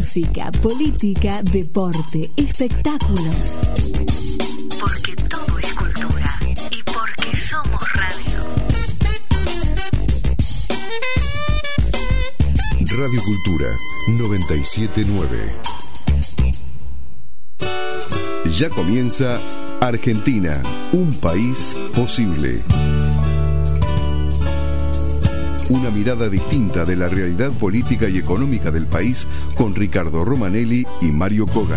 música, política, deporte, espectáculos. Porque todo es cultura y porque somos radio. Radio Cultura 97.9. Ya comienza Argentina, un país posible. Una mirada distinta de la realidad política y económica del país con Ricardo Romanelli y Mario Kogan.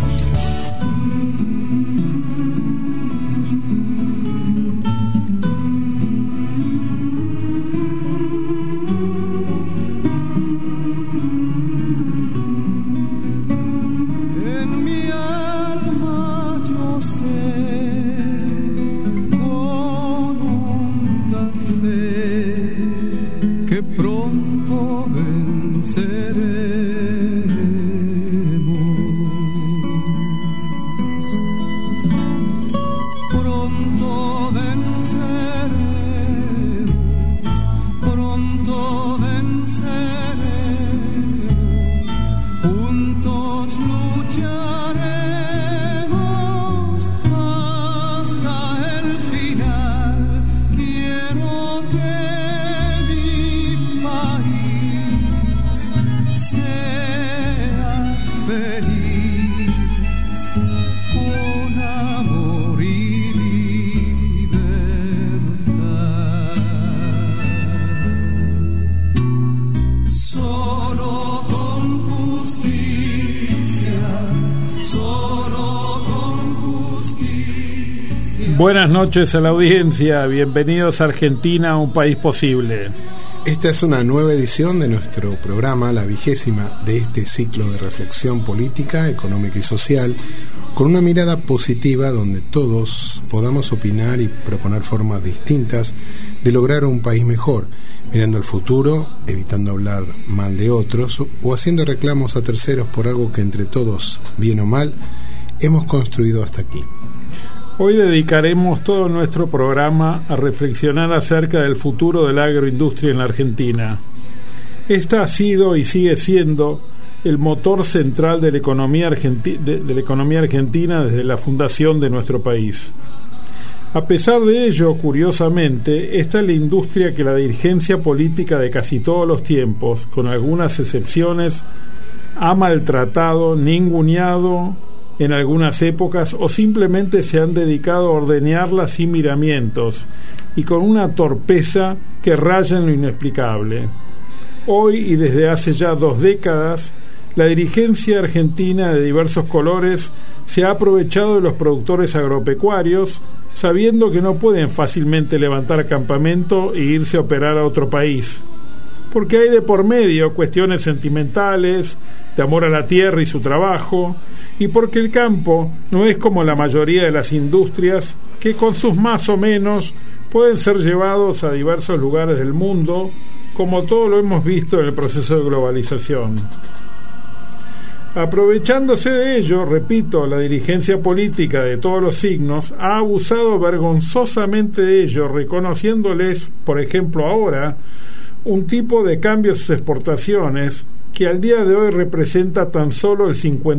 Buenas noches a la audiencia, bienvenidos a Argentina, un país posible. Esta es una nueva edición de nuestro programa, la 20ª de este ciclo de reflexión política, económica y social, con una mirada positiva donde todos podamos opinar y proponer formas distintas de lograr un país mejor, mirando al futuro, evitando hablar mal de otros o haciendo reclamos a terceros por algo que entre todos, bien o mal, hemos construido hasta aquí. Hoy dedicaremos todo nuestro programa a reflexionar acerca del futuro de la agroindustria en la Argentina. Esta ha sido y sigue siendo el motor central de la economía argentina desde la fundación de nuestro país. A pesar de ello, curiosamente, esta es la industria que la dirigencia política de casi todos los tiempos, con algunas excepciones, ha maltratado, ninguneado en algunas épocas o simplemente se han dedicado a ordeñarla sin miramientos y con una torpeza que raya en lo inexplicable. Hoy y desde hace ya 2 décadas, la dirigencia argentina de diversos colores se ha aprovechado de los productores agropecuarios, sabiendo que no pueden fácilmente levantar campamento e irse a operar a otro país, porque hay de por medio cuestiones sentimentales, de amor a la tierra y su trabajo, y porque el campo no es como la mayoría de las industrias que con sus más o menos pueden ser llevados a diversos lugares del mundo, como todo lo hemos visto en el proceso de globalización. Aprovechándose de ello, repito, la dirigencia política de todos los signos ha abusado vergonzosamente de ello, reconociéndoles, por ejemplo ahora, un tipo de cambio a sus exportaciones que al día de hoy representa tan solo el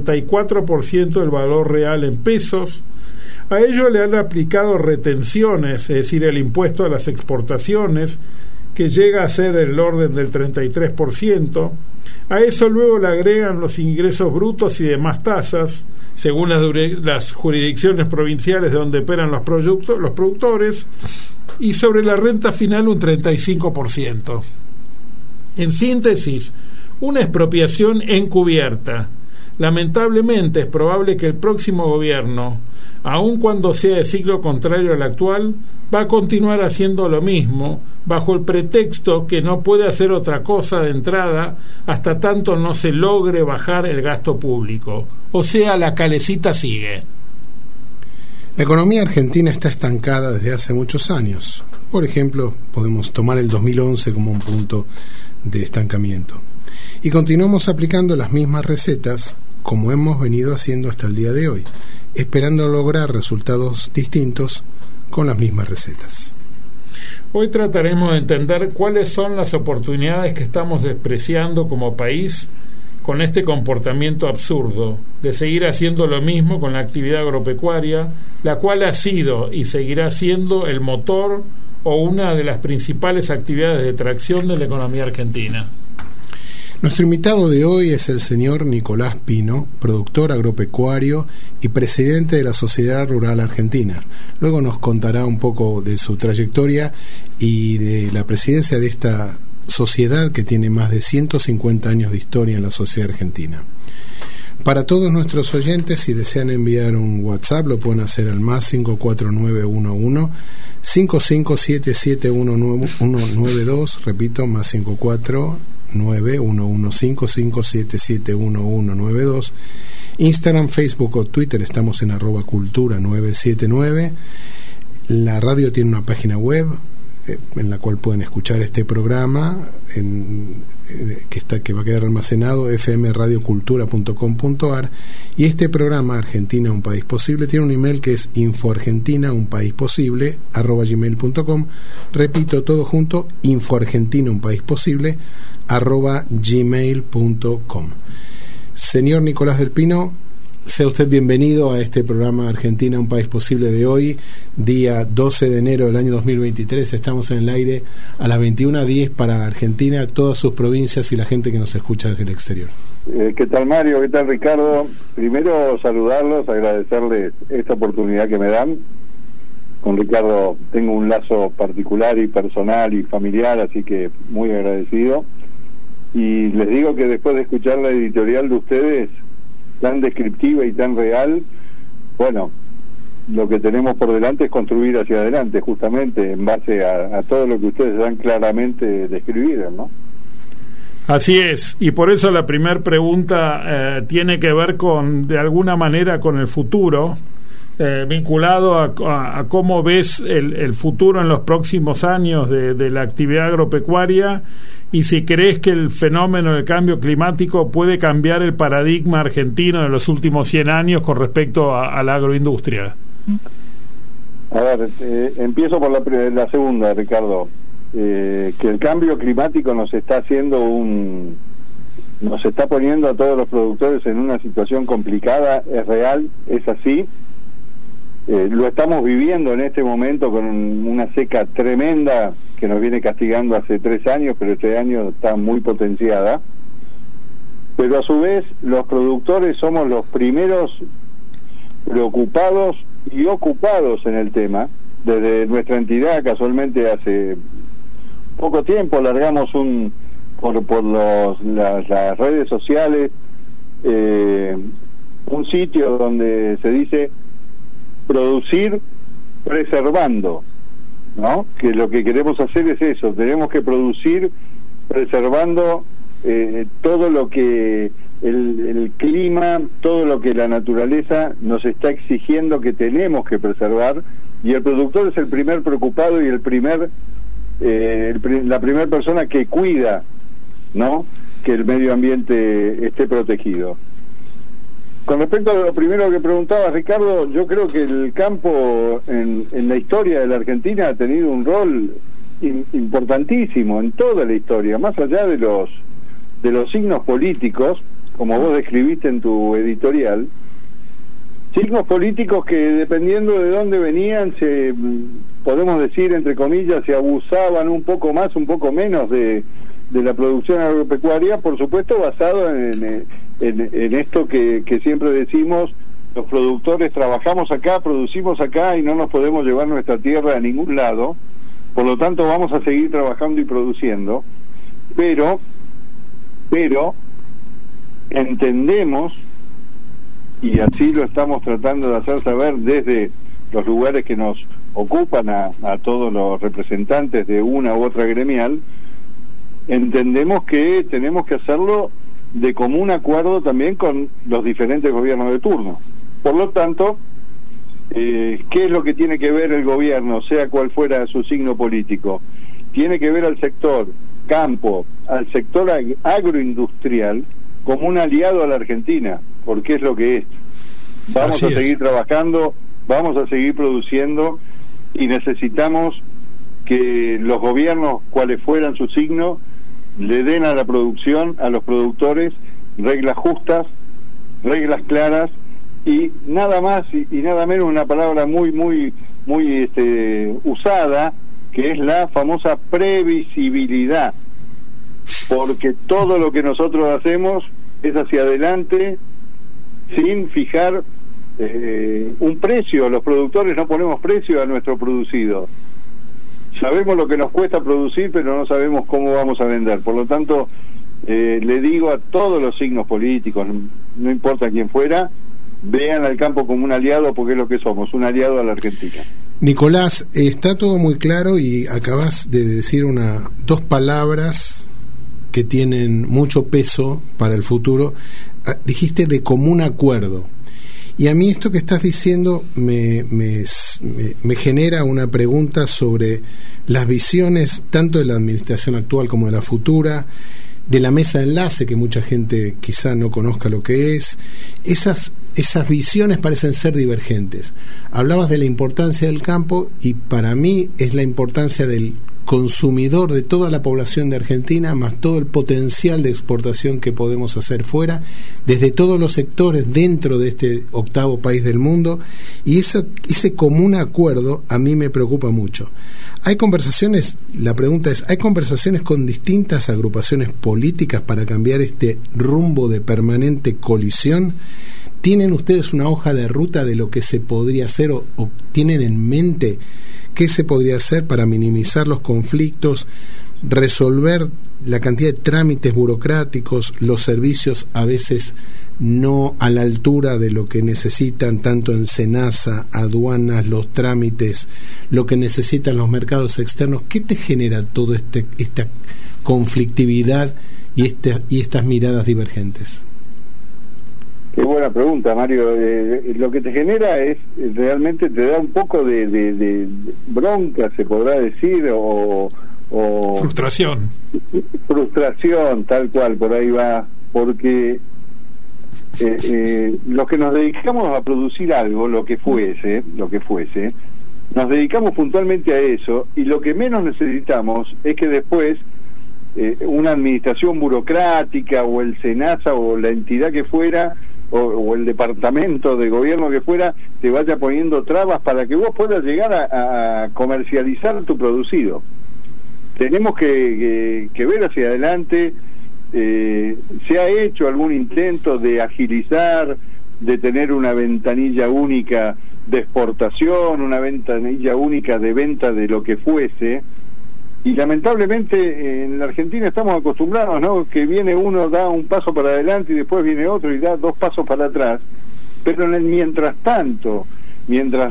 54% del valor real en pesos. A ello le han aplicado retenciones, es decir, el impuesto a las exportaciones, que llega a ser el orden del 33%. A eso luego le agregan los ingresos brutos y demás tasas, según las jurisdicciones provinciales de donde operan los productores, y sobre la renta final un 35%. En síntesis, una expropiación encubierta. Lamentablemente es probable que el próximo gobierno, aun cuando sea de siglo contrario al actual, va a continuar haciendo lo mismo, bajo el pretexto que no puede hacer otra cosa de entrada hasta tanto no se logre bajar el gasto público. O sea, la calecita sigue. La economía argentina está estancada desde hace muchos años. Por ejemplo, podemos tomar el 2011 como un punto de estancamiento. Y continuamos aplicando las mismas recetas como hemos venido haciendo hasta el día de hoy, esperando lograr resultados distintos con las mismas recetas. Hoy trataremos de entender cuáles son las oportunidades que estamos despreciando como país con este comportamiento absurdo de seguir haciendo lo mismo con la actividad agropecuaria, la cual ha sido y seguirá siendo el motor o una de las principales actividades de tracción de la economía argentina. Nuestro invitado de hoy es el señor Nicolás Pino, productor agropecuario y presidente de la Sociedad Rural Argentina. Luego nos contará un poco de su trayectoria y de la presidencia de esta sociedad que tiene más de 150 años de historia en la sociedad argentina. Para todos nuestros oyentes, si desean enviar un WhatsApp, lo pueden hacer al más 54911 55771192, repito, más 5491155771192. Instagram, Facebook o Twitter estamos en @cultura979. La radio tiene una página web en la cual pueden escuchar este programa que va a quedar almacenado, fmradiocultura.com.ar, y este programa Argentina un país posible tiene un email que es infoargentinaunpaisposible@gmail.com. Repito, todo junto, infoargentinaunpaisposible@gmail.com. Señor Nicolás del Pino, sea usted bienvenido a este programa Argentina, un país posible de hoy, día 12 de enero del año 2023. Estamos en el aire a las 21:10 para Argentina, todas sus provincias y la gente que nos escucha desde el exterior. ¿Qué tal, Mario? ¿Qué tal, Ricardo? Primero saludarlos, agradecerles esta oportunidad que me dan. Con Ricardo tengo un lazo particular y personal y familiar, así que muy agradecido. Y les digo que después de escuchar la editorial de ustedes, tan descriptiva y tan real, bueno, lo que tenemos por delante es construir hacia adelante, justamente en base a todo lo que ustedes dan claramente describir, ¿no? Así es, y por eso la primera pregunta tiene que ver de alguna manera con el futuro, vinculado a cómo ves el futuro en los próximos años de la actividad agropecuaria, y si crees que el fenómeno del cambio climático puede cambiar el paradigma argentino de los últimos 100 años con respecto a la agroindustria. A ver, empiezo por la segunda, Ricardo. Que el cambio climático nos está poniendo a todos los productores en una situación complicada, es real, es así. Lo estamos viviendo en este momento con una seca tremenda que nos viene castigando hace 3 años, pero este año está muy potenciada. Pero a su vez los productores somos los primeros preocupados y ocupados en el tema. Desde nuestra entidad, casualmente hace poco tiempo, largamos por las redes sociales un sitio donde se dice producir preservando, ¿no? Que lo que queremos hacer es eso, tenemos que producir preservando todo lo que el clima, todo lo que la naturaleza nos está exigiendo que tenemos que preservar, y el productor es el primer preocupado y la primera persona que cuida, ¿no?, que el medio ambiente esté protegido. Con respecto a lo primero que preguntaba Ricardo, yo creo que el campo en la historia de la Argentina ha tenido un rol importantísimo en toda la historia, más allá de los signos políticos, como vos describiste en tu editorial, signos políticos que dependiendo de dónde venían, podemos decir entre comillas, se abusaban un poco más, un poco menos de la producción agropecuaria, por supuesto basado en esto que siempre decimos, los productores trabajamos acá, producimos acá y no nos podemos llevar nuestra tierra a ningún lado, por lo tanto vamos a seguir trabajando y produciendo, pero entendemos, y así lo estamos tratando de hacer saber desde los lugares que nos ocupan a todos los representantes de una u otra gremial, entendemos que tenemos que hacerlo de común acuerdo también con los diferentes gobiernos de turno. Por lo tanto, ¿qué es lo que tiene que ver el gobierno, sea cual fuera su signo político? Tiene que ver al sector campo, al sector agroindustrial, como un aliado a la Argentina, porque es lo que es. Vamos a seguir trabajando, vamos a seguir produciendo, y necesitamos que los gobiernos, cuales fueran su signo, le den a la producción, a los productores, reglas justas, reglas claras y nada más y nada menos, una palabra muy usada, que es la famosa previsibilidad, porque todo lo que nosotros hacemos es hacia adelante sin fijar un precio. Los productores no ponemos precio a nuestro producido. Sabemos lo que nos cuesta producir, pero no sabemos cómo vamos a vender. Por lo tanto, le digo a todos los signos políticos, no importa quién fuera, vean al campo como un aliado, porque es lo que somos, un aliado a la Argentina. Nicolás, está todo muy claro y acabas de decir dos palabras que tienen mucho peso para el futuro. Dijiste de común acuerdo. Y a mí esto que estás diciendo me genera una pregunta sobre las visiones tanto de la administración actual como de la futura, de la mesa de enlace, que mucha gente quizá no conozca lo que es. Esas visiones parecen ser divergentes. Hablabas de la importancia del campo y para mí es la importancia del consumidor de toda la población de Argentina, más todo el potencial de exportación que podemos hacer fuera, desde todos los sectores dentro de este octavo país del mundo, y ese común acuerdo a mí me preocupa mucho. Hay conversaciones, la pregunta es, ¿hay conversaciones con distintas agrupaciones políticas para cambiar este rumbo de permanente colisión? ¿Tienen ustedes una hoja de ruta de lo que se podría hacer o tienen en mente qué se podría hacer para minimizar los conflictos, resolver la cantidad de trámites burocráticos, los servicios a veces no a la altura de lo que necesitan tanto en SENASA, aduanas, los trámites, lo que necesitan los mercados externos? ¿Qué te genera toda esta conflictividad y estas miradas divergentes? Qué buena pregunta, Mario. Lo que te genera es, realmente te da un poco de bronca, se podrá decir, o frustración. Frustración, tal cual, por ahí va, porque los que nos dedicamos a producir algo, lo que fuese, nos dedicamos puntualmente a eso, y lo que menos necesitamos es que después una administración burocrática o el SENASA o la entidad que fuera o el departamento de gobierno que fuera te vaya poniendo trabas para que vos puedas llegar a comercializar tu producido. Tenemos que ver hacia adelante. Se ha hecho algún intento de agilizar, de tener una ventanilla única de exportación, una ventanilla única de venta de lo que fuese, y lamentablemente en la Argentina estamos acostumbrados, ¿no?, que viene uno, da un paso para adelante y después viene otro y da 2 pasos para atrás. Pero en el mientras tanto, mientras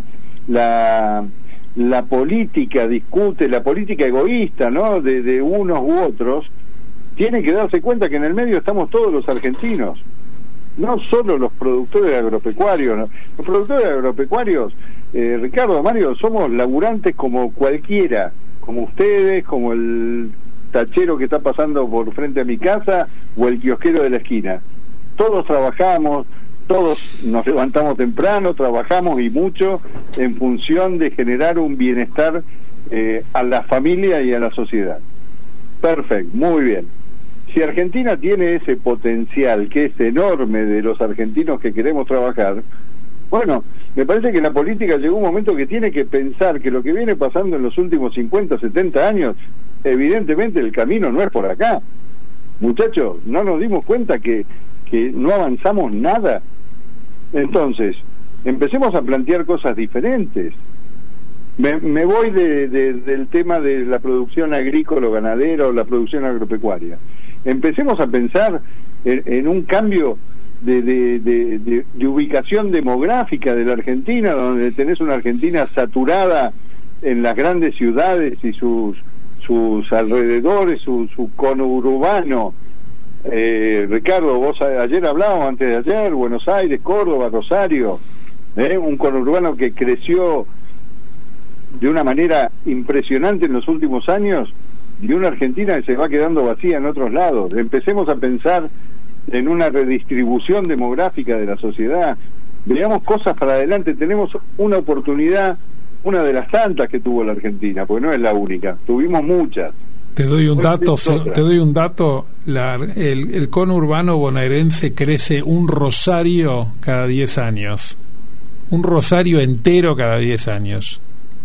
la política discute, la política egoísta, ¿no?, de unos u otros, tienen que darse cuenta que en el medio estamos todos los argentinos, no solo los productores agropecuarios, ¿no? Los productores agropecuarios, Ricardo, Mario, somos laburantes como cualquiera, como ustedes, como el tachero que está pasando por frente a mi casa o el kiosquero de la esquina. Todos trabajamos, todos nos levantamos temprano, trabajamos y mucho en función de generar un bienestar a la familia y a la sociedad. Perfecto, muy bien. Si Argentina tiene ese potencial que es enorme de los argentinos que queremos trabajar, bueno, me parece que la política llegó un momento que tiene que pensar que lo que viene pasando en los últimos 50, 70 años, evidentemente el camino no es por acá. Muchachos, ¿no nos dimos cuenta que no avanzamos nada? Entonces, empecemos a plantear cosas diferentes. Me voy del tema de la producción agrícola o ganadera o la producción agropecuaria. Empecemos a pensar en un cambio de ubicación demográfica de la Argentina, donde tenés una Argentina saturada en las grandes ciudades y sus alrededores, su conurbano. Ricardo, vos ayer hablábamos, antes de ayer, Buenos Aires, Córdoba, Rosario, un conurbano que creció de una manera impresionante en los últimos años, y una Argentina que se va quedando vacía en otros lados. Empecemos a pensar en una redistribución demográfica de la sociedad, veamos cosas para adelante. Tenemos una oportunidad, una de las tantas que tuvo la Argentina, porque no es la única, tuvimos muchas, Te doy un dato. El conurbano bonaerense crece un rosario cada 10 años. Un rosario entero cada 10 años.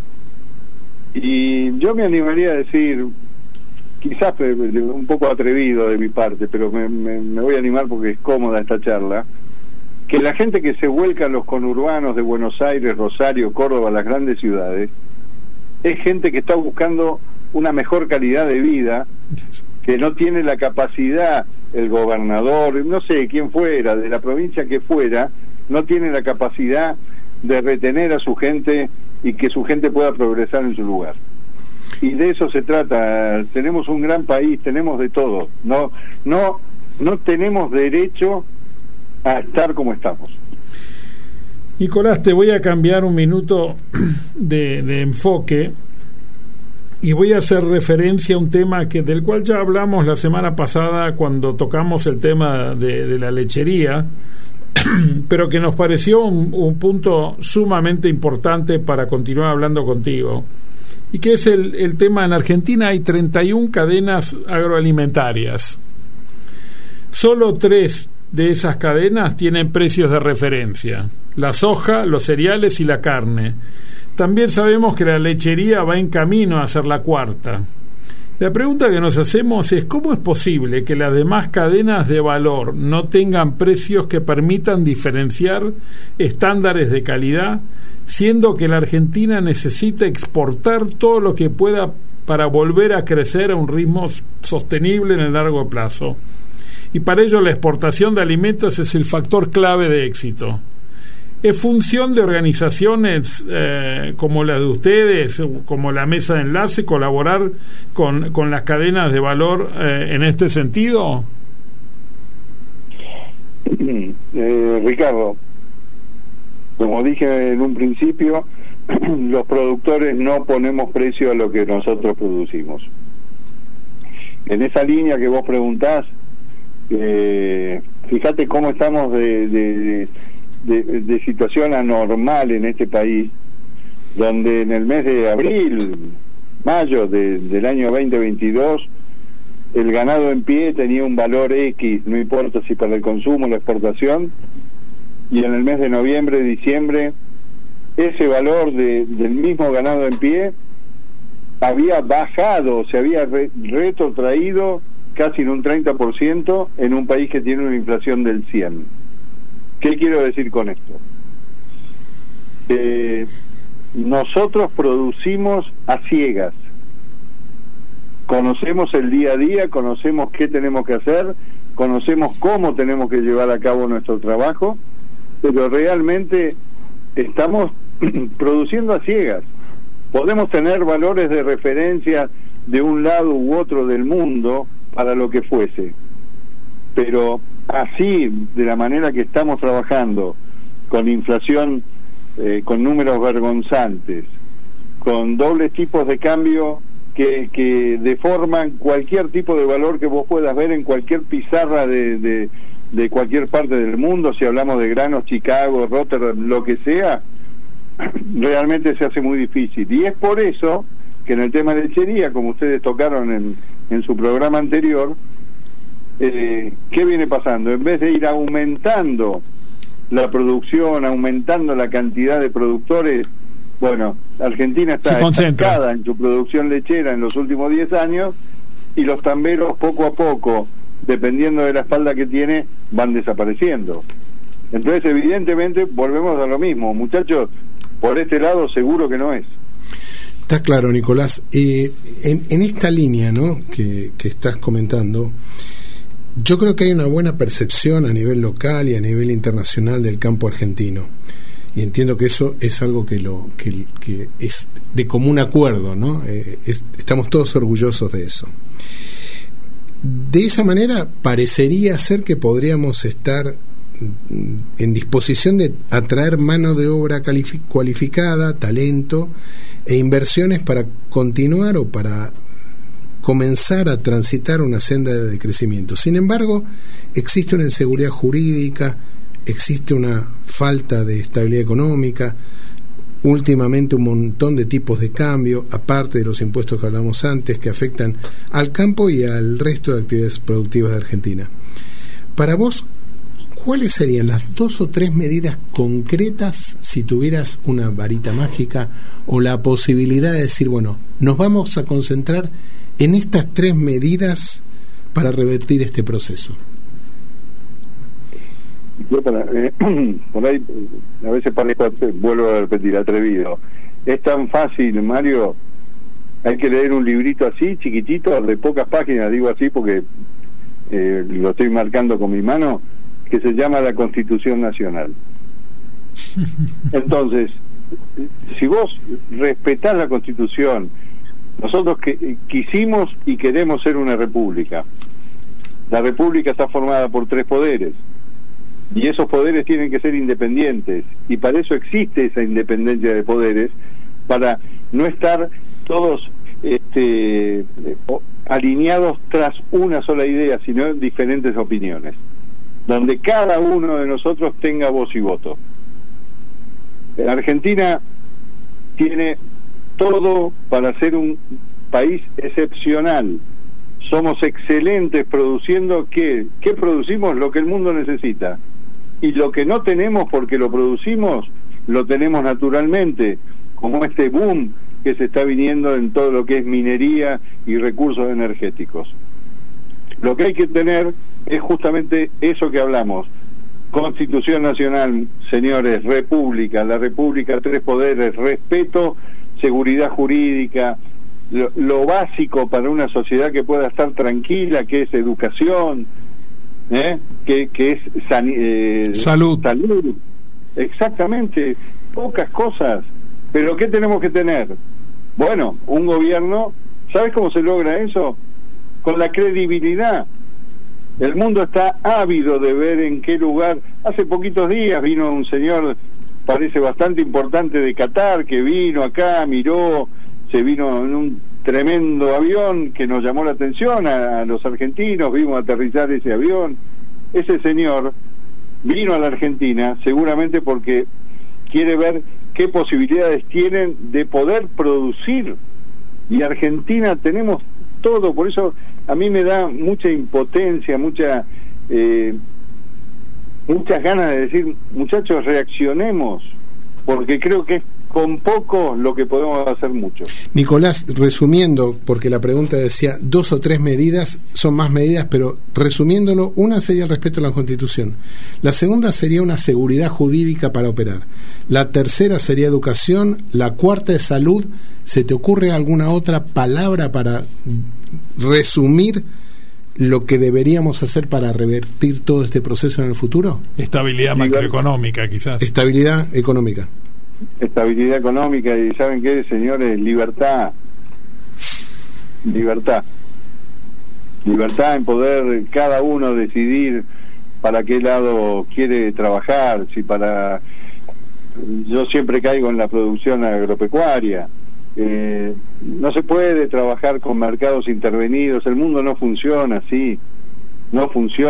Y yo me animaría a decir, quizás un poco atrevido de mi parte, pero me voy a animar porque es cómoda esta charla, que la gente que se vuelca a los conurbanos de Buenos Aires, Rosario, Córdoba, las grandes ciudades, es gente que está buscando una mejor calidad de vida, que no tiene la capacidad, el gobernador, no sé quién fuera, de la provincia que fuera, no tiene la capacidad de retener a su gente y que su gente pueda progresar en su lugar. Y de eso se trata. Tenemos un gran país, tenemos de todo. No tenemos derecho a estar como estamos. Nicolás, te voy a cambiar un minuto de enfoque y voy a hacer referencia a un tema del cual ya hablamos la semana pasada cuando tocamos el tema de la lechería, pero que nos pareció un punto sumamente importante para continuar hablando contigo, y que es el tema: en Argentina hay 31 cadenas agroalimentarias. Solo 3 de esas cadenas tienen precios de referencia: la soja, los cereales y la carne. También sabemos que la lechería va en camino a ser la 4ª. La pregunta que nos hacemos es: ¿cómo es posible que las demás cadenas de valor no tengan precios que permitan diferenciar estándares de calidad, siendo que la Argentina necesita exportar todo lo que pueda para volver a crecer a un ritmo sostenible en el largo plazo? Y para ello la exportación de alimentos es el factor clave de éxito. ¿Es función de organizaciones como la de ustedes, como la Mesa de Enlace, colaborar con las cadenas de valor en este sentido? Ricardo, como dije en un principio, los productores no ponemos precio a lo que nosotros producimos. En esa línea que vos preguntás, fíjate cómo estamos de situación anormal en este país, donde en el mes de abril, mayo del año 2022, el ganado en pie tenía un valor X, no importa si para el consumo o la exportación, y en el mes de noviembre, diciembre, ese valor del mismo ganado en pie había bajado, se había retrotraído casi en un 30% en un país que tiene una inflación del 100%. ¿Qué quiero decir con esto? Nosotros producimos a ciegas. Conocemos el día a día, conocemos qué tenemos que hacer, conocemos cómo tenemos que llevar a cabo nuestro trabajo, pero realmente estamos produciendo a ciegas. Podemos tener valores de referencia de un lado u otro del mundo para lo que fuese, pero así, de la manera que estamos trabajando, con inflación, con números vergonzantes, con dobles tipos de cambio que deforman cualquier tipo de valor que vos puedas ver en cualquier pizarra de cualquier parte del mundo, si hablamos de granos, Chicago, Rotterdam, lo que sea, realmente se hace muy difícil. Y es por eso que en el tema de lechería, como ustedes tocaron en su programa anterior, ¿qué viene pasando? En vez de ir aumentando la producción, aumentando la cantidad de productores, bueno, Argentina está estancada en su producción lechera en los últimos 10 años, y los tamberos poco a poco, dependiendo de la espalda que tiene, van desapareciendo. Entonces, evidentemente, volvemos a lo mismo. Muchachos, por este lado seguro que no es. Está claro, Nicolás. En esta línea, ¿no?, que estás comentando, yo creo que hay una buena percepción a nivel local y a nivel internacional del campo argentino, y entiendo que eso es algo que es de común acuerdo, ¿no? Estamos todos orgullosos de eso. De esa manera parecería ser que podríamos estar en disposición de atraer mano de obra cualificada, talento e inversiones para continuar o para comenzar a transitar una senda de crecimiento. Sin embargo, existe una inseguridad jurídica, existe una falta de estabilidad económica, últimamente un montón de tipos de cambio, aparte de los impuestos que hablamos antes, que afectan al campo y al resto de actividades productivas de Argentina. Para vos, ¿cuáles serían las 2 o 3 medidas concretas, si tuvieras una varita mágica o la posibilidad de decir, bueno, nos vamos a concentrar en estas 3 medidas para revertir este proceso? Yo por ahí a veces vuelvo a repetir, atrevido. Es tan fácil, Mario, hay que leer un librito así, chiquitito, de pocas páginas, digo así porque lo estoy marcando con mi mano, que se llama la Constitución Nacional. Entonces, si vos respetás la Constitución, nosotros quisimos y queremos ser una república. La república está formada por 3 poderes, y esos poderes tienen que ser independientes, y para eso existe esa independencia de poderes, para no estar todos alineados tras una sola idea, sino diferentes opiniones, donde cada uno de nosotros tenga voz y voto. Argentina tiene todo para ser un país excepcional. Somos excelentes produciendo ¿qué producimos? Lo que el mundo necesita. Y lo que no tenemos porque lo producimos, lo tenemos naturalmente, como este boom que se está viniendo en todo lo que es minería y recursos energéticos. Lo que hay que tener es justamente eso que hablamos: Constitución Nacional, señores, república, la república, 3 poderes, respeto, seguridad jurídica, lo básico para una sociedad que pueda estar tranquila, que es educación, que es salud. Exactamente, pocas cosas. Pero ¿qué tenemos que tener? Bueno, un gobierno. ¿Sabes cómo se logra eso? Con la credibilidad. El mundo está ávido de ver en qué lugar. Hace poquitos días vino un señor, parece bastante importante, de Qatar, que vino acá, miró, se vino en un tremendo avión que nos llamó la atención a los argentinos, vimos aterrizar ese avión. Ese señor vino a la Argentina seguramente porque quiere ver qué posibilidades tienen de poder producir, y Argentina tenemos todo. Por eso a mí me da mucha impotencia, muchas ganas de decir, muchachos, reaccionemos, porque creo que es con poco lo que podemos hacer mucho. Nicolás, resumiendo, porque la pregunta decía 2 o 3 medidas, son más medidas, pero resumiéndolo, una sería el respeto a la Constitución, la segunda sería una seguridad jurídica para operar, la tercera sería educación, la cuarta es salud. ¿Se te ocurre alguna otra palabra para resumir lo que deberíamos hacer para revertir todo este proceso en el futuro? Estabilidad macroeconómica, quizás. Estabilidad económica. Estabilidad económica, y ¿saben qué, señores? Libertad en poder cada uno decidir para qué lado quiere trabajar. Yo siempre caigo en la producción agropecuaria. No se puede trabajar con mercados intervenidos, el mundo no funciona así, no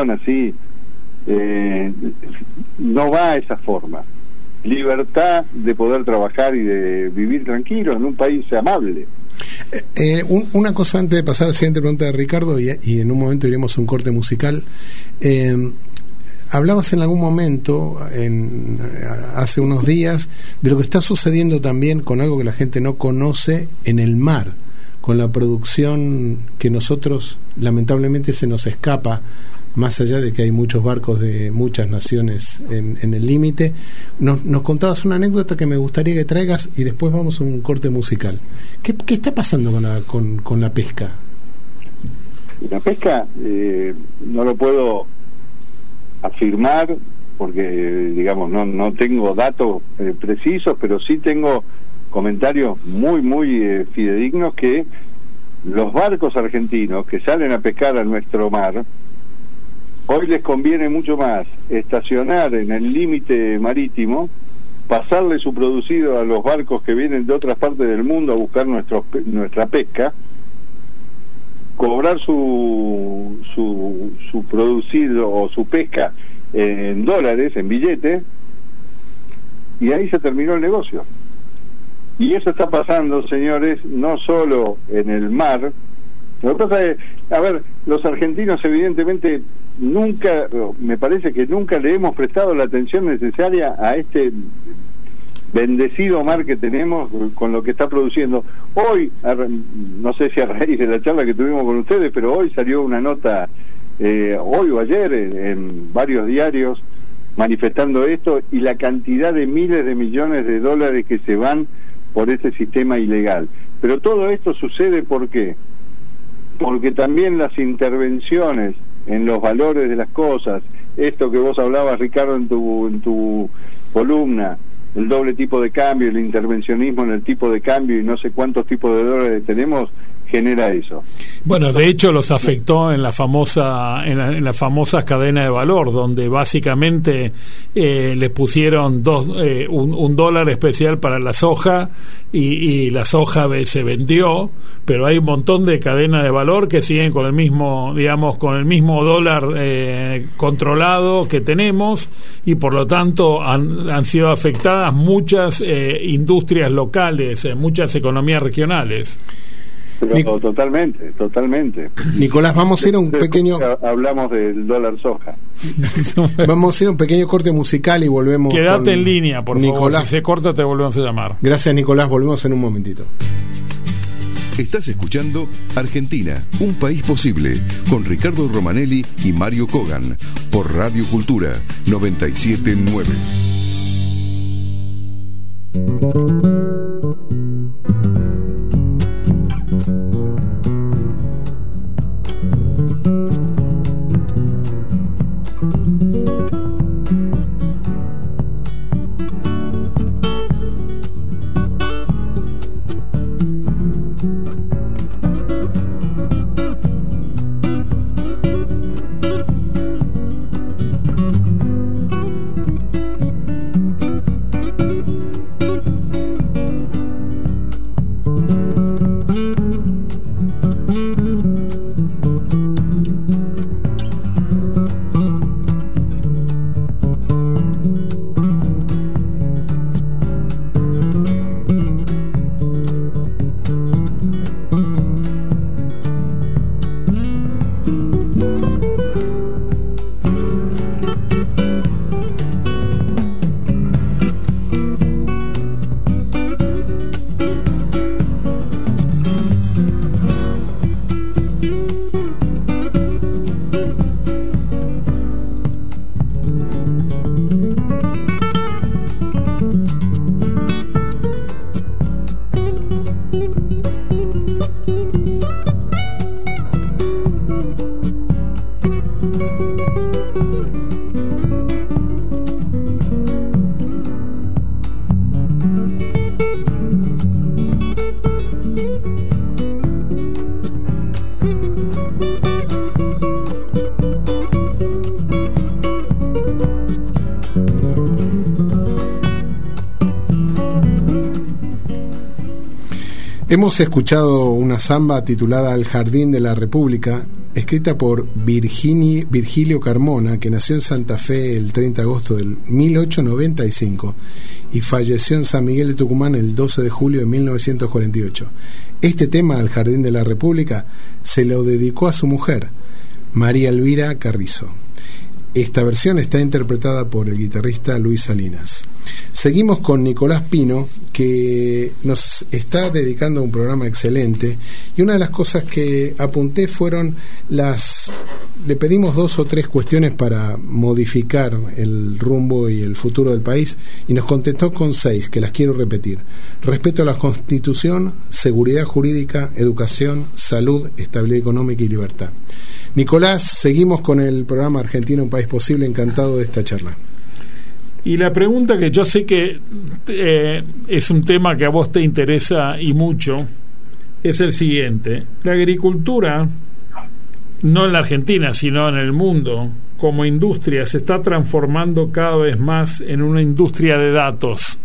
va a esa forma. Libertad de poder trabajar y de vivir tranquilo en un país amable. Una cosa antes de pasar a la siguiente pregunta de Ricardo, y en un momento iremos a un corte musical. Hablabas en algún momento, hace unos días, de lo que está sucediendo también con algo que la gente no conoce en el mar, con la producción que nosotros lamentablemente se nos escapa, más allá de que hay muchos barcos de muchas naciones en el límite. Nos contabas una anécdota que me gustaría que traigas y después vamos a un corte musical. ¿Qué está pasando con la pesca? La pesca no lo puedo afirmar porque, digamos, no tengo datos precisos, pero sí tengo comentarios muy fidedignos que los barcos argentinos que salen a pescar a nuestro mar, hoy les conviene mucho más estacionar en el límite marítimo, pasarle su producido a los barcos que vienen de otras partes del mundo a buscar nuestra pesca, cobrar su producido o su pesca en dólares, en billetes, y ahí se terminó el negocio. Y eso está pasando, señores, no solo en el mar. Lo que pasa es, a ver, los argentinos evidentemente nunca, me parece que nunca le hemos prestado la atención necesaria a este bendecido mar que tenemos con lo que está produciendo. Hoy, no sé si a raíz de la charla que tuvimos con ustedes, pero hoy salió una nota, hoy o ayer, en varios diarios, manifestando esto y la cantidad de miles de millones de dólares que se van por ese sistema ilegal. Pero todo esto sucede ¿por qué? Porque también las intervenciones en los valores de las cosas, esto que vos hablabas, Ricardo, en tu columna, el doble tipo de cambio, el intervencionismo en el tipo de cambio y no sé cuántos tipos de dólares tenemos, genera eso. Bueno, de hecho los afectó en la famosa en la famosa cadena de valor, donde básicamente le pusieron un dólar especial para la soja y la soja se vendió, pero hay un montón de cadenas de valor que siguen con el mismo, digamos, con el mismo dólar controlado que tenemos, y por lo tanto han sido afectadas muchas industrias locales, muchas economías regionales. Pero totalmente. Nicolás, vamos a ir a un pequeño... Hablamos del dólar soja. Vamos a ir a un pequeño corte musical y volvemos. Quédate en línea, por Nicolás. favor. Si se corta, te volvemos a llamar. Gracias, Nicolás. Volvemos en un momentito. Estás escuchando Argentina, un país posible, con Ricardo Romanelli y Mario Kogan, por Radio Cultura 97.9. Hemos escuchado una samba titulada El Jardín de la República, escrita por Virgilio Carmona, que nació en Santa Fe el 30 de agosto del 1895 y falleció en San Miguel de Tucumán el 12 de julio de 1948. Este tema, El Jardín de la República, se lo dedicó a su mujer, María Elvira Carrizo. Esta versión está interpretada por el guitarrista Luis Salinas. Seguimos con Nicolás Pino, que nos está dedicando a un programa excelente, y una de las cosas que apunté fueron le pedimos 2 o 3 cuestiones para modificar el rumbo y el futuro del país, y nos contestó con 6, que las quiero repetir: respeto a la Constitución, seguridad jurídica, educación, salud, estabilidad económica y libertad. Nicolás, seguimos con el programa Argentina, un país posible. Encantado de esta charla. Y la pregunta, que yo sé que es un tema que a vos te interesa y mucho, es el siguiente: la agricultura, no en la Argentina, sino en el mundo, como industria, se está transformando cada vez más en una industria de datos,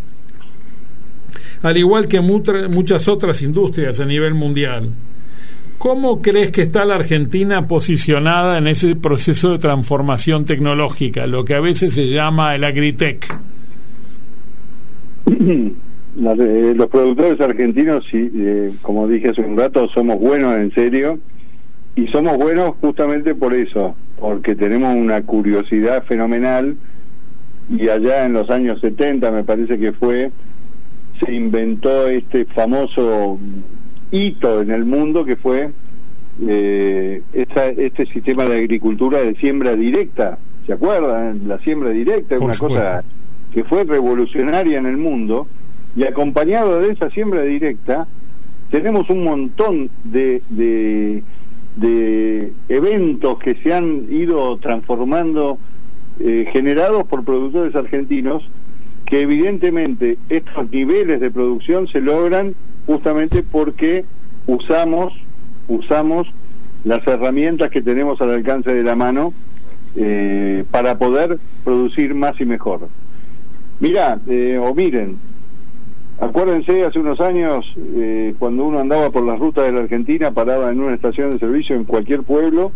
al igual que muchas otras industrias a nivel mundial. ¿Cómo crees que está la Argentina posicionada en ese proceso de transformación tecnológica, lo que a veces se llama el agritech? los productores argentinos, como dije hace un rato, somos buenos en serio, y somos buenos justamente por eso, porque tenemos una curiosidad fenomenal, y allá en los años 70 me parece que se inventó este famoso hito en el mundo que fue este sistema de agricultura de siembra directa. ¿Se acuerdan? La siembra directa es una cosa que fue revolucionaria en el mundo, y acompañado de esa siembra directa tenemos un montón de eventos que se han ido transformando, generados por productores argentinos, que evidentemente estos niveles de producción se logran justamente porque usamos las herramientas que tenemos al alcance de la mano para poder producir más y mejor. Miren, acuérdense, hace unos años, cuando uno andaba por las rutas de la Argentina, paraba en una estación de servicio en cualquier pueblo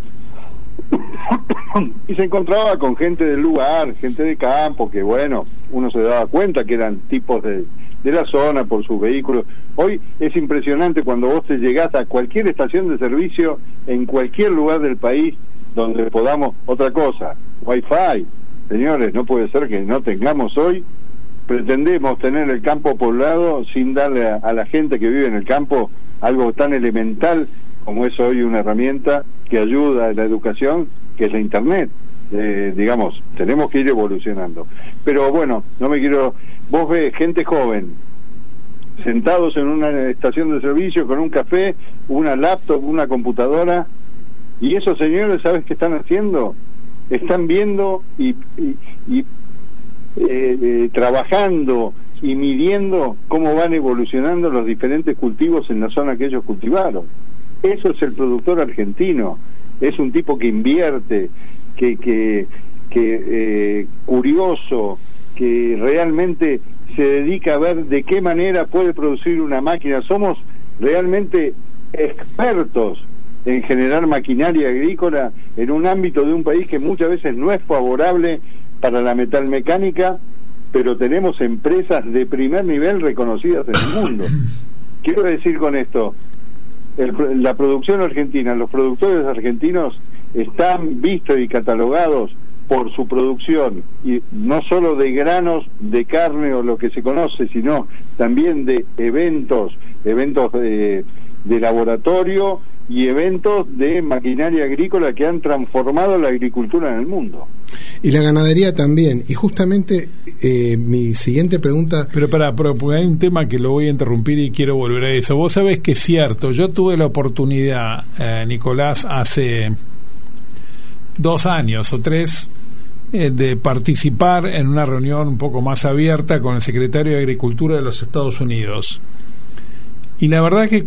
y se encontraba con gente del lugar, gente de campo, que bueno, uno se daba cuenta que eran tipos de la zona por sus vehículos. Hoy es impresionante cuando vos te llegás a cualquier estación de servicio en cualquier lugar del país donde podamos. Otra cosa, Wi-Fi. Señores, no puede ser que no tengamos hoy. Pretendemos tener el campo poblado sin darle a la gente que vive en el campo algo tan elemental como es hoy una herramienta que ayuda a la educación, que es la Internet. Tenemos que ir evolucionando. Pero bueno, vos ves gente joven sentados en una estación de servicio con un café, una laptop, una computadora, y esos señores, ¿sabes qué están haciendo? Están viendo y trabajando y midiendo cómo van evolucionando los diferentes cultivos en la zona que ellos cultivaron. Eso es el productor argentino. Es un tipo que invierte, que curioso, que realmente se dedica a ver de qué manera puede producir una máquina. Somos realmente expertos en generar maquinaria agrícola en un ámbito de un país que muchas veces no es favorable para la metalmecánica, pero tenemos empresas de primer nivel reconocidas en el mundo. Quiero decir con esto, la producción argentina, los productores argentinos están vistos y catalogados por su producción, y no solo de granos de carne o lo que se conoce, sino también de eventos de laboratorio y eventos de maquinaria agrícola que han transformado la agricultura en el mundo. Y la ganadería también. Y justamente mi siguiente pregunta... Pero hay un tema que lo voy a interrumpir y quiero volver a eso. Vos sabés que es cierto, yo tuve la oportunidad, Nicolás, hace 2 años o 3, de participar en una reunión un poco más abierta con el secretario de Agricultura de los Estados Unidos. Y la verdad que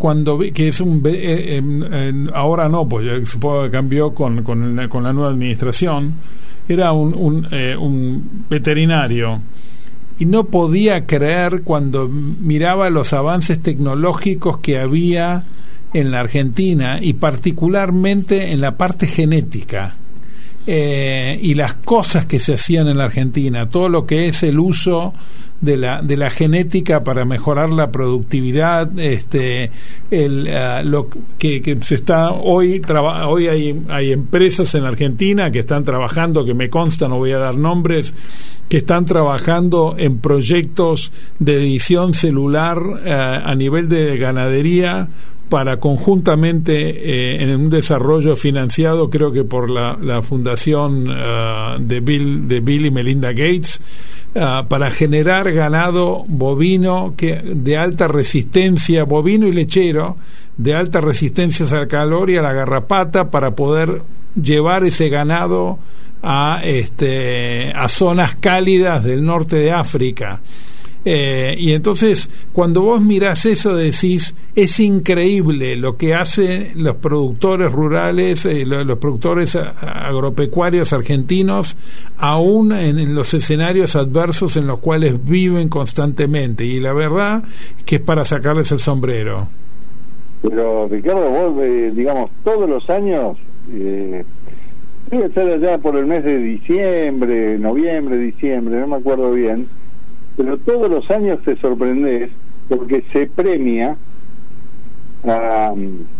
ahora no, pues supongo que cambió con la nueva administración. Era un veterinario, y no podía creer cuando miraba los avances tecnológicos que había en la Argentina, y particularmente en la parte genética, y las cosas que se hacían en la Argentina, todo lo que es el uso de la genética para mejorar la productividad, lo que se está hoy hay empresas en la Argentina que están trabajando, que me consta, no voy a dar nombres, que están trabajando en proyectos de edición celular a nivel de ganadería, para conjuntamente en un desarrollo financiado, creo que por la fundación de Bill y Melinda Gates, para generar ganado bovino de alta resistencia, bovino y lechero, de alta resistencia al calor y a la garrapata, para poder llevar ese ganado a zonas cálidas del norte de África. Y entonces, cuando vos mirás eso, decís, es increíble lo que hacen los productores rurales, los productores agropecuarios argentinos, aún en los escenarios adversos en los cuales viven constantemente, y la verdad que es para sacarles el sombrero. Pero Ricardo, vos todos los años, debe ser allá por el mes de noviembre, diciembre, no me acuerdo bien, pero todos los años te sorprendés porque se premia a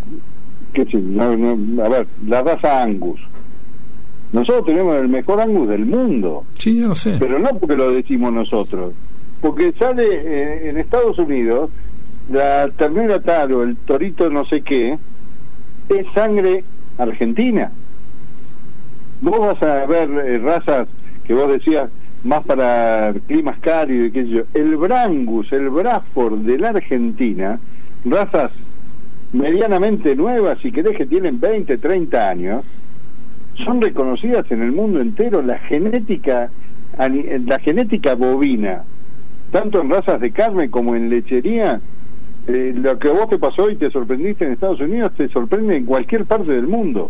ver, la raza Angus. Nosotros tenemos el mejor Angus del mundo. Sí, yo lo sé. Pero no porque lo decimos nosotros, porque sale en Estados Unidos la ternera tal o el torito no sé qué, es sangre argentina. Vos vas a ver razas que vos decías más para climas cálidos, qué sé yo. El Brangus, el Bradford de la Argentina, razas medianamente nuevas, si querés, que tienen 20, 30 años, son reconocidas en el mundo entero. La genética bovina, tanto en razas de carne como en lechería, lo que a vos te pasó y te sorprendiste en Estados Unidos, te sorprende en cualquier parte del mundo.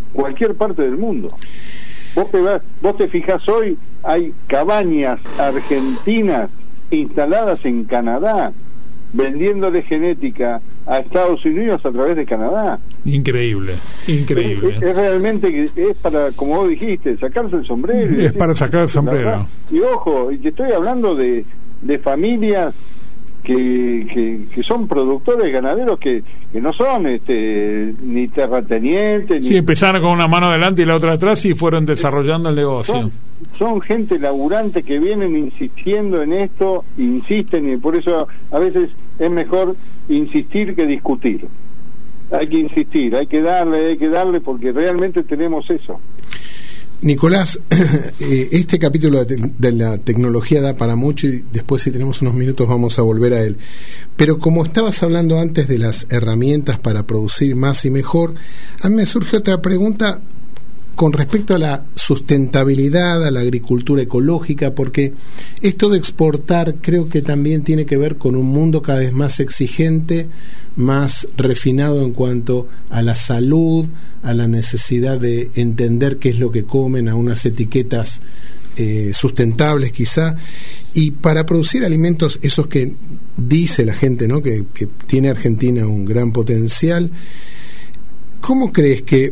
Vos te fijás hoy, hay cabañas argentinas instaladas en Canadá, vendiéndole genética a Estados Unidos a través de Canadá. Increíble. Es realmente, es para, como vos dijiste, sacarse el sombrero. Es para sacar el sombrero. Y ojo, y te estoy hablando de familias que son productores ganaderos que no son ni terratenientes. Sí, empezaron con una mano adelante y la otra atrás y fueron desarrollando el negocio. Son gente laburante que vienen insistiendo en esto, insisten, y por eso a veces es mejor insistir que discutir. Hay que insistir, hay que darle porque realmente tenemos eso. Nicolás, este capítulo de la tecnología da para mucho y después, si tenemos unos minutos, vamos a volver a él. Pero como estabas hablando antes de las herramientas para producir más y mejor, a mí me surge otra pregunta con respecto a la sustentabilidad, a la agricultura ecológica, porque esto de exportar creo que también tiene que ver con un mundo cada vez más exigente, más refinado en cuanto a la salud, a la necesidad de entender qué es lo que comen, a unas etiquetas sustentables quizá, y para producir alimentos esos que dice la gente, ¿no?, que tiene Argentina un gran potencial. ¿Cómo crees que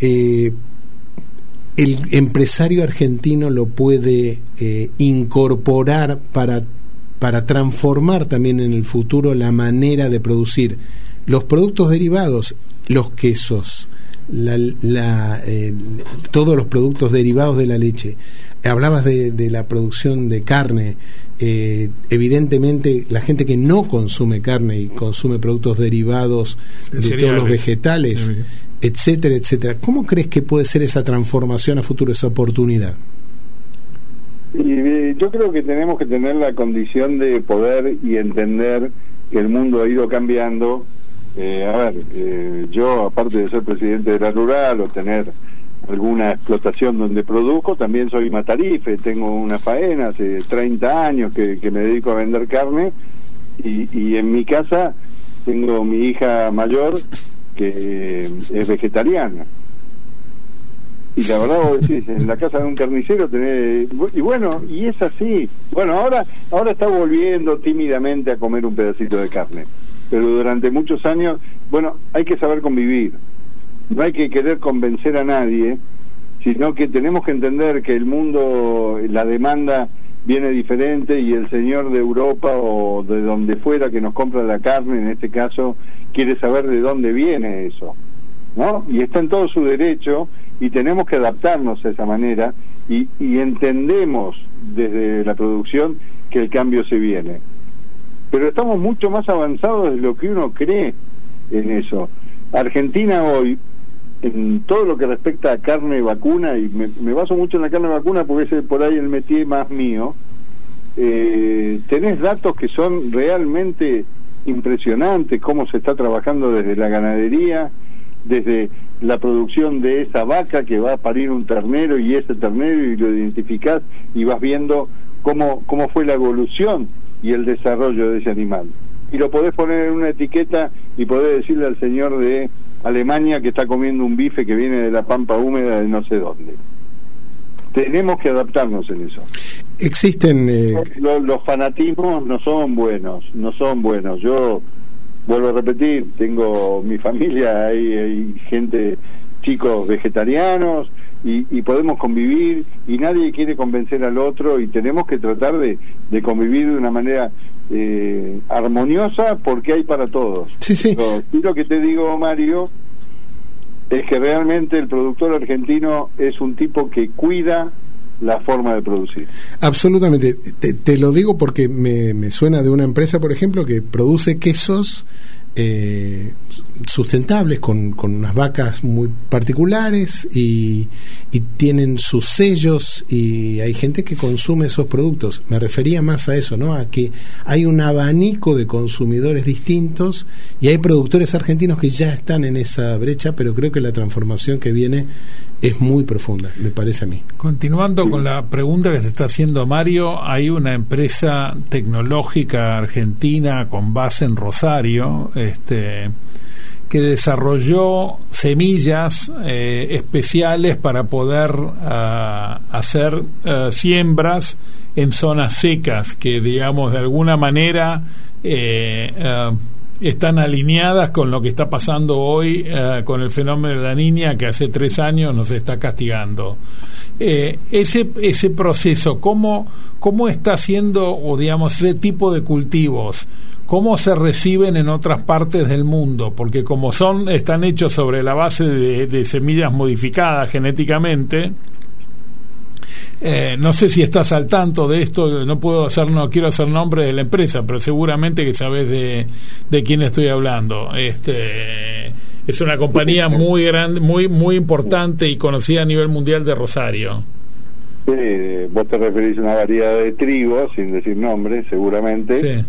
el empresario argentino lo puede incorporar para transformar también en el futuro la manera de producir los productos derivados, los quesos, todos los productos derivados de la leche? Hablabas de la producción de carne. Evidentemente la gente que no consume carne y consume productos derivados de cereales, todos los vegetales, etcétera, etcétera. ¿Cómo crees que puede ser esa transformación a futuro, esa oportunidad? Y yo creo que tenemos que tener la condición de poder y entender que el mundo ha ido cambiando. Yo, aparte de ser presidente de la rural o tener alguna explotación donde produzco, también soy matarife, tengo una faena hace 30 años que me dedico a vender carne, y en mi casa tengo mi hija mayor que es vegetariana, y la verdad vos decís, en la casa de un carnicero tenés, y es así. Bueno, ahora está volviendo tímidamente a comer un pedacito de carne, pero durante muchos años, hay que saber convivir, no hay que querer convencer a nadie, sino que tenemos que entender que el mundo, la demanda viene diferente, y el señor de Europa o de donde fuera que nos compra la carne, en este caso, quiere saber de dónde viene eso, ¿no? Y está en todo su derecho, y tenemos que adaptarnos a esa manera, y entendemos desde la producción que el cambio se viene. Pero estamos mucho más avanzados de lo que uno cree en eso. Argentina hoy, en todo lo que respecta a carne vacuna, y me baso mucho en la carne vacuna porque es por ahí el métier más mío, tenés datos que son realmente impresionantes, cómo se está trabajando desde la ganadería, desde la producción de esa vaca que va a parir un ternero, y ese ternero, y lo identificás y vas viendo cómo fue la evolución y el desarrollo de ese animal, y lo podés poner en una etiqueta y podés decirle al señor de Alemania que está comiendo un bife que viene de la pampa húmeda de no sé dónde. Tenemos que adaptarnos en eso. Existen los fanatismos no son buenos. Yo vuelvo a repetir, tengo mi familia, hay gente, chicos vegetarianos, y podemos convivir, y nadie quiere convencer al otro, y tenemos que tratar de convivir de una manera armoniosa porque hay para todos. Sí. Y lo que te digo, Mario, es que realmente el productor argentino es un tipo que cuida la forma de producir. Absolutamente. Te lo digo porque me suena de una empresa, por ejemplo, que produce quesos sustentables con unas vacas muy particulares y tienen sus sellos, y hay gente que consume esos productos. Me refería más a eso, ¿no? A que hay un abanico de consumidores distintos y hay productores argentinos que ya están en esa brecha, pero creo que la transformación que viene es muy profunda, me parece a mí. Continuando con la pregunta que se está haciendo Mario, hay una empresa tecnológica argentina con base en Rosario, que desarrolló semillas especiales para poder hacer siembras en zonas secas, que digamos de alguna manera están alineadas con lo que está pasando hoy con el fenómeno de la Niña, que hace 3 años nos está castigando. Ese proceso, ¿cómo está haciendo, o digamos, ese tipo de cultivos? ¿Cómo se reciben en otras partes del mundo? Porque como están hechos sobre la base de semillas modificadas genéticamente, no sé si estás al tanto de esto, no quiero hacer nombre de la empresa, pero seguramente que sabes de quién estoy hablando. Es una compañía muy grande, muy importante y conocida a nivel mundial de Rosario. Sí, vos te referís a una variedad de trigo, sin decir nombre, seguramente. Sí.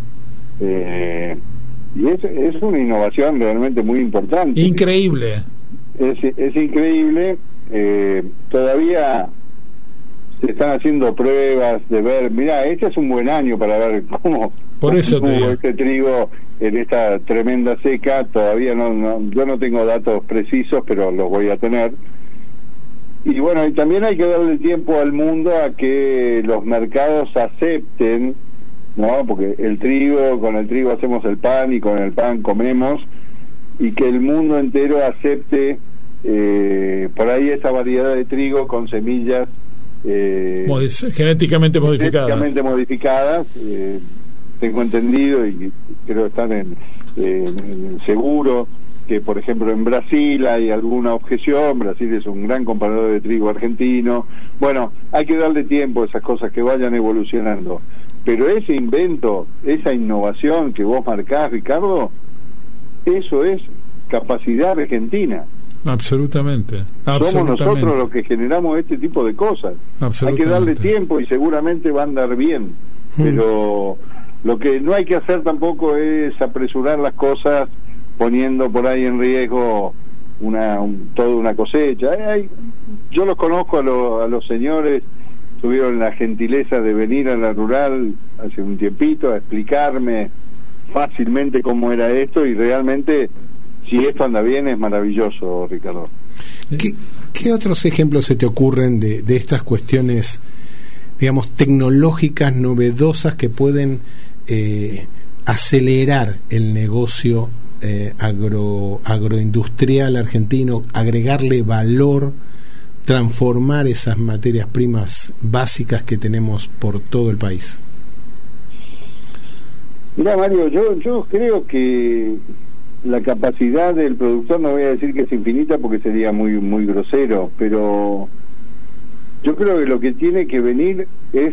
Y es una innovación realmente muy importante. Increíble. Es increíble. Todavía se están haciendo pruebas de ver, mirá, este es un buen año para ver cómo este trigo en esta tremenda seca. Todavía yo no tengo datos precisos, pero los voy a tener. Y bueno, y también hay que darle tiempo al mundo a que los mercados acepten, ¿no? Porque con el trigo hacemos el pan y con el pan comemos, y que el mundo entero acepte por ahí esa variedad de trigo con semillas genéticamente modificadas. Tengo entendido y creo que están en seguro que, por ejemplo, en Brasil hay alguna objeción. Brasil es un gran comprador de trigo argentino. Bueno, hay que darle tiempo a esas cosas que vayan evolucionando. Pero ese invento, esa innovación que vos marcás, Ricardo, eso es capacidad argentina. Absolutamente. Somos nosotros los que generamos este tipo de cosas. Hay que darle tiempo y seguramente va a andar bien. Pero lo que no hay que hacer tampoco es apresurar las cosas poniendo por ahí en riesgo toda una cosecha. Yo los conozco a los señores. Tuvieron la gentileza de venir a la rural hace un tiempito a explicarme fácilmente cómo era esto, y realmente, si esto anda bien, es maravilloso, Ricardo. ¿Qué otros ejemplos se te ocurren de estas cuestiones, digamos, tecnológicas, novedosas, que pueden acelerar el negocio agroindustrial argentino, agregarle valor, transformar esas materias primas básicas que tenemos por todo el país? Mira, Mario, yo creo que la capacidad del productor, no voy a decir que es infinita porque sería muy grosero, pero yo creo que lo que tiene que venir es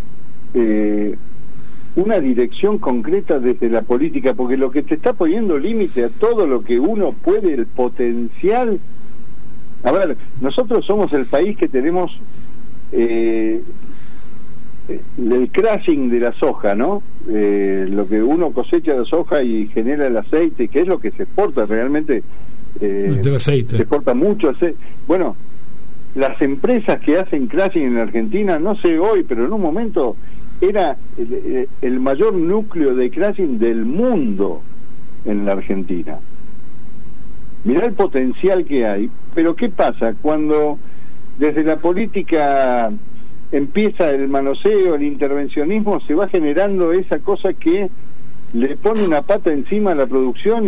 una dirección concreta desde la política, porque lo que te está poniendo límite a todo lo que uno puede, el potencial. A ver, nosotros somos el país que tenemos el crushing de la soja, ¿no? Lo que uno cosecha de soja y genera el aceite, que es lo que se exporta realmente. El aceite. Se exporta mucho aceite. Bueno, las empresas que hacen crushing en Argentina, no sé hoy, pero en un momento era el mayor núcleo de crushing del mundo en la Argentina. Mirá el potencial que hay. Pero ¿qué pasa? Cuando desde la política empieza el manoseo, el intervencionismo, se va generando esa cosa que le pone una pata encima a la producción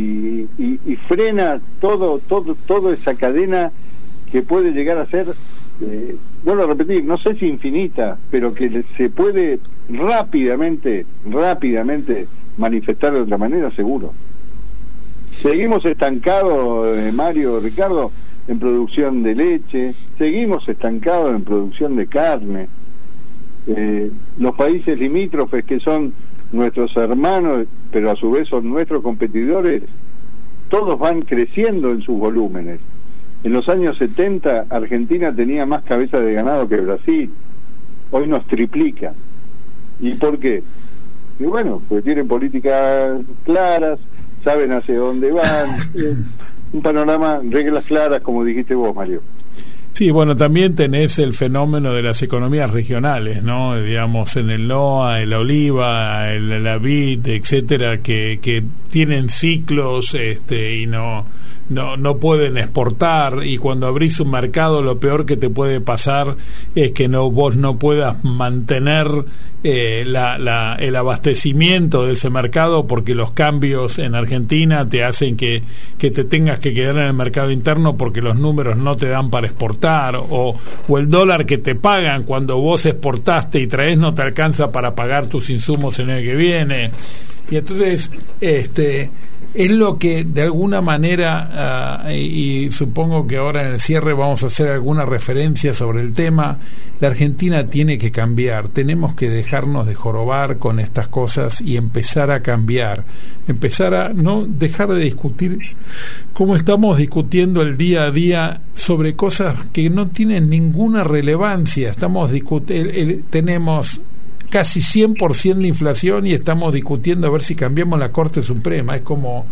y frena toda esa cadena que puede llegar a ser vuelvo a repetir, no sé si infinita, pero que se puede rápidamente manifestar de otra manera, seguro. Seguimos estancados, Mario, Ricardo, en producción de leche, seguimos estancados en producción de carne. Los países limítrofes, que son nuestros hermanos, pero a su vez son nuestros competidores, todos van creciendo en sus volúmenes. En los años 70 Argentina tenía más cabezas de ganado que Brasil, hoy nos triplica. ¿Y por qué? Y bueno, pues tienen políticas claras, saben hacia dónde van, un panorama, reglas claras, como dijiste vos, Mario. Sí, bueno, también tenés el fenómeno de las economías regionales, ¿no? Digamos, en el NOA, en la oliva, en la vid, etcétera, que tienen ciclos y no pueden exportar, y cuando abrís un mercado lo peor que te puede pasar es que vos no puedas mantener el abastecimiento de ese mercado, porque los cambios en Argentina te hacen que te tengas que quedar en el mercado interno porque los números no te dan para exportar, o el dólar que te pagan cuando vos exportaste y traes no te alcanza para pagar tus insumos en el que viene. Y entonces es lo que de alguna manera, y supongo que ahora en el cierre vamos a hacer alguna referencia sobre el tema, la Argentina tiene que cambiar, tenemos que dejarnos de jorobar con estas cosas y empezar a cambiar, empezar a no dejar de discutir como estamos discutiendo el día a día sobre cosas que no tienen ninguna relevancia. Tenemos casi 100% de inflación y estamos discutiendo a ver si cambiamos la Corte Suprema. Es como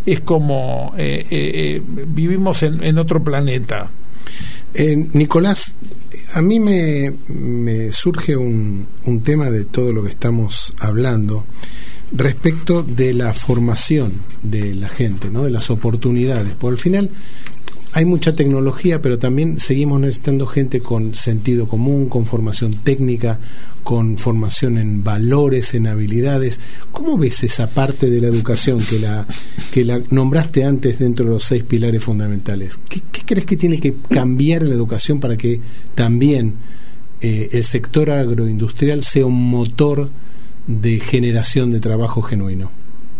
vivimos en otro planeta. Nicolás, a mí me surge un tema de todo lo que estamos hablando respecto de la formación de la gente, ¿no? De las oportunidades. Por al final hay mucha tecnología, pero también seguimos necesitando gente con sentido común, con formación técnica, con formación en valores, en habilidades. ¿Cómo ves esa parte de la educación que la nombraste antes dentro de los 6 pilares fundamentales? ¿Qué crees que tiene que cambiar en la educación para que también el sector agroindustrial sea un motor de generación de trabajo genuino?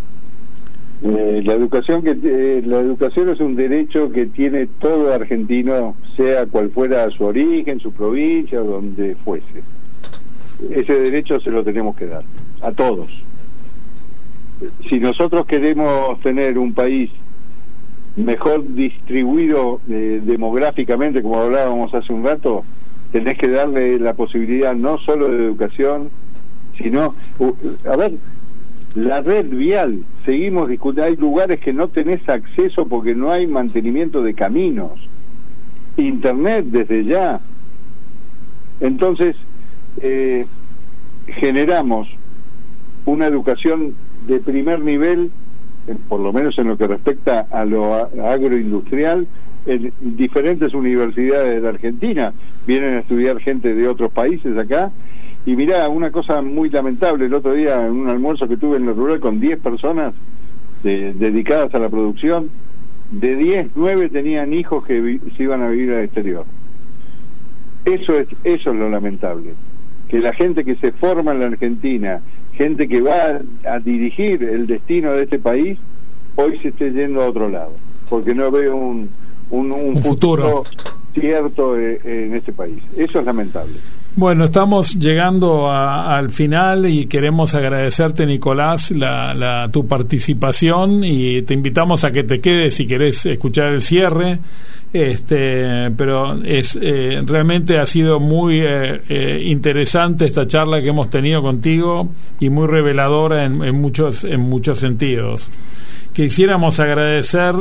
La educación es un derecho que tiene todo argentino, sea cual fuera su origen, su provincia, donde fuese. Ese derecho se lo tenemos que dar a todos. Si nosotros queremos tener un país mejor distribuido demográficamente, como hablábamos hace un rato, tenés que darle la posibilidad no solo de educación, sino la red vial. Seguimos discutiendo, hay lugares que no tenés acceso porque no hay mantenimiento de caminos, internet desde ya. Entonces generamos una educación de primer nivel, por lo menos en lo que respecta a lo agroindustrial, en diferentes universidades de la Argentina. Vienen a estudiar gente de otros países acá. Y mirá, una cosa muy lamentable, el otro día en un almuerzo que tuve en lo rural con 10 personas dedicadas a la producción, de 10, 9 tenían hijos que se iban a vivir al exterior. Eso es lo lamentable, que la gente que se forma en la Argentina, gente que va a dirigir el destino de este país, hoy se esté yendo a otro lado, porque no veo un futuro cierto en este país. Eso es lamentable. Bueno, estamos llegando al final y queremos agradecerte, Nicolás, tu participación, y te invitamos a que te quedes si querés escuchar el cierre. Pero realmente ha sido muy interesante esta charla que hemos tenido contigo y muy reveladora en muchos sentidos. Quisiéramos agradecer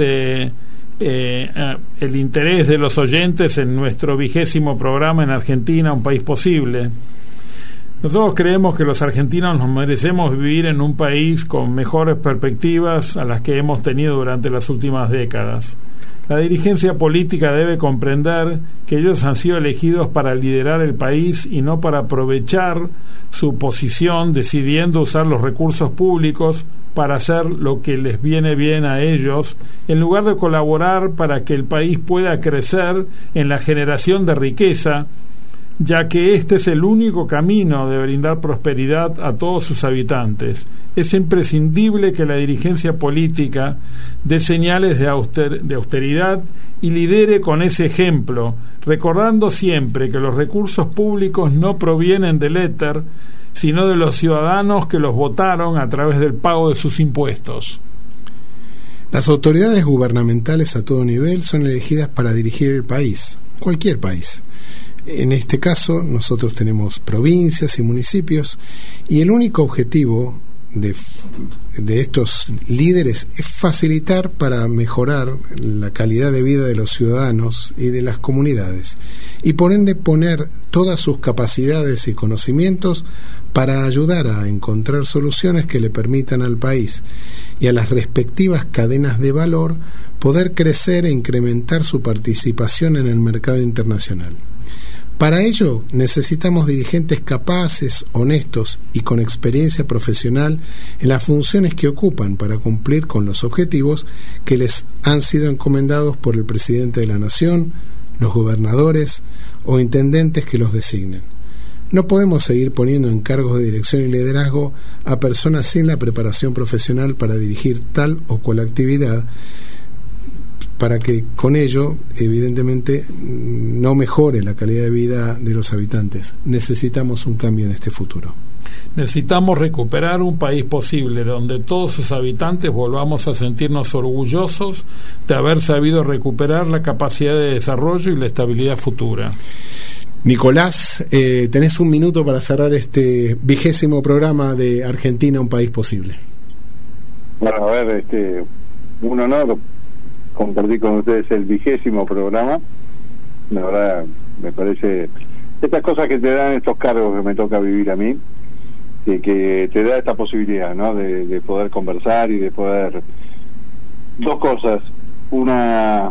el interés de los oyentes en nuestro 20º programa en Argentina, un país posible. Nosotros creemos que los argentinos nos merecemos vivir en un país con mejores perspectivas a las que hemos tenido durante las últimas décadas. La dirigencia política debe comprender que ellos han sido elegidos para liderar el país y no para aprovechar su posición decidiendo usar los recursos públicos para hacer lo que les viene bien a ellos, en lugar de colaborar para que el país pueda crecer en la generación de riqueza, ya que este es el único camino de brindar prosperidad a todos sus habitantes. Es imprescindible que la dirigencia política dé señales de austeridad y lidere con ese ejemplo, recordando siempre que los recursos públicos no provienen del éter, sino de los ciudadanos que los votaron a través del pago de sus impuestos. Las autoridades gubernamentales a todo nivel son elegidas para dirigir el país, cualquier país. En este caso, nosotros tenemos provincias y municipios, y el único objetivo de estos líderes es facilitar para mejorar la calidad de vida de los ciudadanos y de las comunidades, y por ende poner todas sus capacidades y conocimientos para ayudar a encontrar soluciones que le permitan al país y a las respectivas cadenas de valor poder crecer e incrementar su participación en el mercado internacional. Para ello necesitamos dirigentes capaces, honestos y con experiencia profesional en las funciones que ocupan para cumplir con los objetivos que les han sido encomendados por el presidente de la Nación, los gobernadores o intendentes que los designen. No podemos seguir poniendo en cargos de dirección y liderazgo a personas sin la preparación profesional para dirigir tal o cual actividad, para que con ello, evidentemente, no mejore la calidad de vida de los habitantes. Necesitamos un cambio en este futuro. Necesitamos recuperar un país posible donde todos sus habitantes volvamos a sentirnos orgullosos de haber sabido recuperar la capacidad de desarrollo y la estabilidad futura. Nicolás, tenés un minuto para cerrar este 20º programa de Argentina, un país posible. Bueno, a ver, un honor compartir con ustedes el 20º programa. La verdad, me parece estas cosas que te dan estos cargos que me toca vivir a mí, que te da esta posibilidad, ¿no? De poder conversar y de poder... Dos cosas. Una,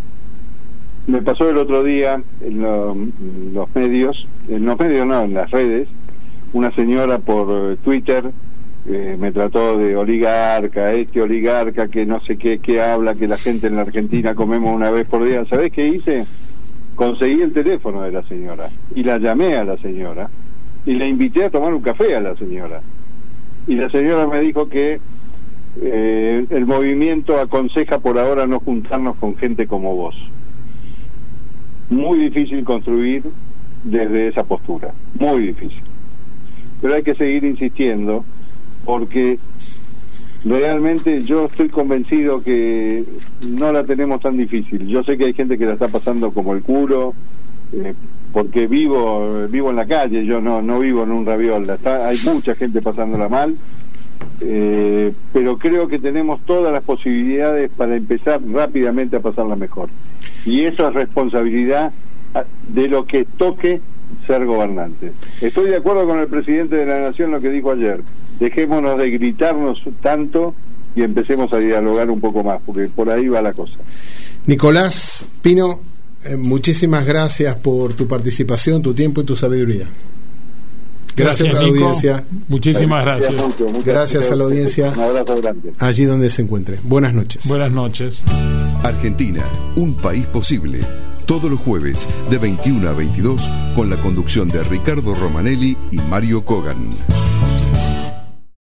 me pasó el otro día en los medios, en las redes, una señora por Twitter me trató de oligarca, oligarca que no sé qué habla, que la gente en la Argentina comemos una vez por día. ¿Sabés qué hice? Conseguí el teléfono de la señora y la llamé a la señora y la invité a tomar un café a la señora, y la señora me dijo que el movimiento aconseja por ahora no juntarnos con gente como vos. Muy difícil construir desde esa postura, muy difícil, pero hay que seguir insistiendo, porque realmente yo estoy convencido que no la tenemos tan difícil. Yo sé que hay gente que la está pasando como el culo, porque vivo en la calle, yo no vivo en un raviol, hay mucha gente pasándola mal, pero creo que tenemos todas las posibilidades para empezar rápidamente a pasarla mejor, y eso es responsabilidad de lo que toque ser gobernante. Estoy de acuerdo con el presidente de la Nación, lo que dijo ayer: dejémonos de gritarnos tanto y empecemos a dialogar un poco más, porque por ahí va la cosa. Nicolás Pino, muchísimas gracias por tu participación, tu tiempo y tu sabiduría. Gracias a la Nico. audiencia. Muchísimas gracias. Gracias a la audiencia. Un abrazo grande. Allí donde se encuentre. Buenas noches. Buenas noches. Argentina, un país posible. Todos los jueves de 21 a 22 con la conducción de Ricardo Romanelli y Mario Kogan.